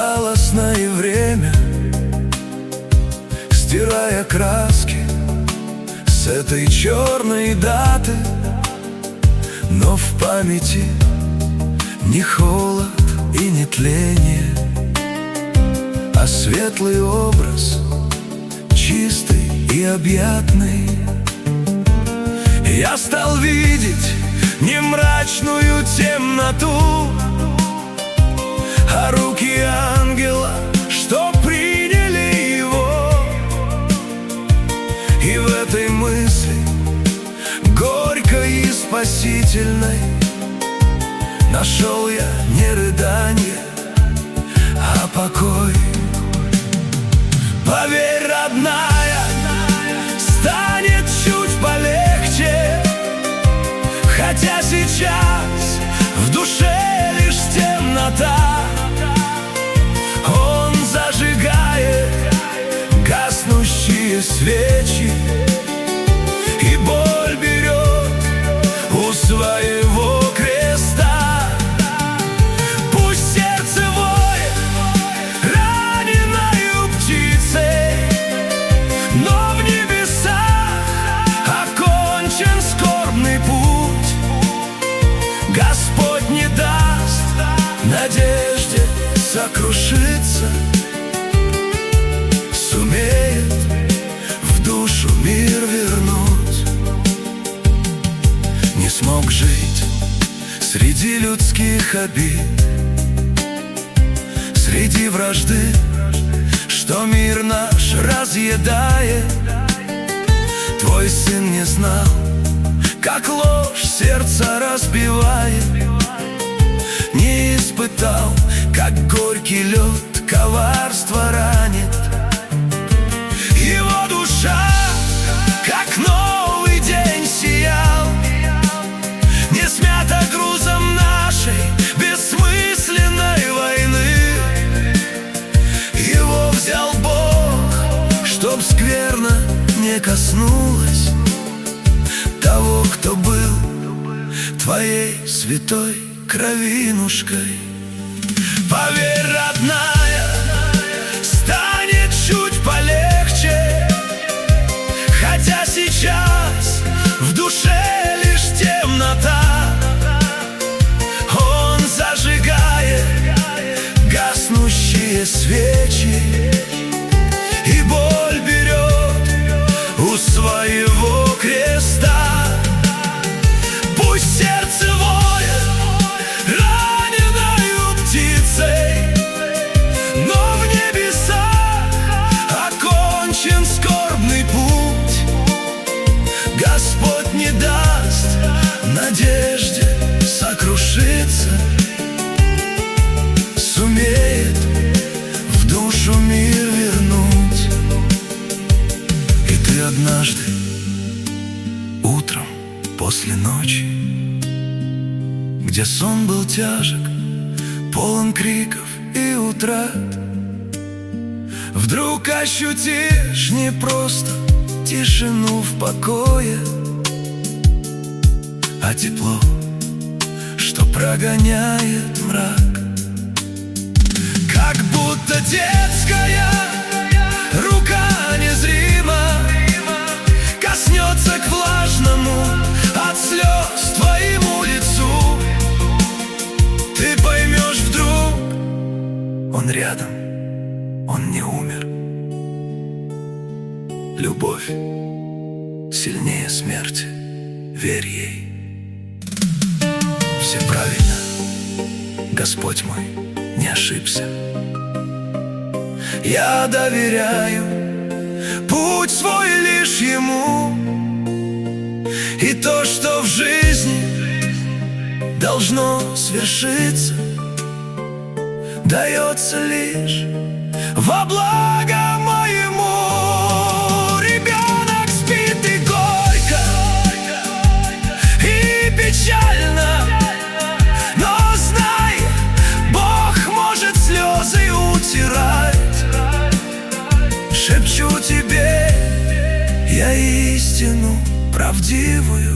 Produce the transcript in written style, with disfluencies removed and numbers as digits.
безжалостное время, стирая краски с этой черной даты. Но в памяти не холод и не тление, а светлый образ, чистый и объятный. Я стал видеть не мрачную темноту, а руки ангела, что приняли его. И в этой мысли, горькой и спасительной, нашел я не рыдание, а покой. Поверь, родная, станет чуть полегче, хотя сейчас в душе лишь темнота. Он зажигает гаснущие свечи, и боль берет у своего креста. Пусть сердце воет раненою птицей, но в небесах окончен скорбный путь. Господь не даст надежде сокрушиться, сумеет в душу мир вернуть. Не смог жить среди людских обид, среди вражды, что мир наш разъедает. Твой сын не знал, как ложь сердце разбивает, не испытал, как горький лед коварство ранит. Его душа, как новый день, сиял, не смята грузом нашей бессмысленной войны. Его взял Бог, чтоб скверно не коснулась того, кто был твоей святой кровинушкой. Поверь, родная, станет чуть полегче, хотя сейчас в душе лишь темнота. Он зажигает гаснущие свечи, и боль берет у своего креста. Пусть сердце воет раненою птицей, но в небесах окончен скорбный путь. Господь не даст надежде сокрушиться, сумеет в душу мир вернуть. И ты однажды утром после ночи, где сон был тяжек, полон криков и утрат, вдруг ощутишь не просто тишину в покое, а тепло, что прогоняет мрак. Как будто детская рука незримо коснется к влажному от слез твоему лицу. Ты поймешь вдруг, он рядом, он не умер. Любовь сильнее смерти, верь ей. Все правильно, Господь мой не ошибся. Я доверяю путь свой лишь Ему, и то, что в жизни должно свершиться, дается лишь во благо моему. Ребенок спит и горько, и печально, но знай, Бог может слезы утирать. Шепчу тебе я истину правдивую,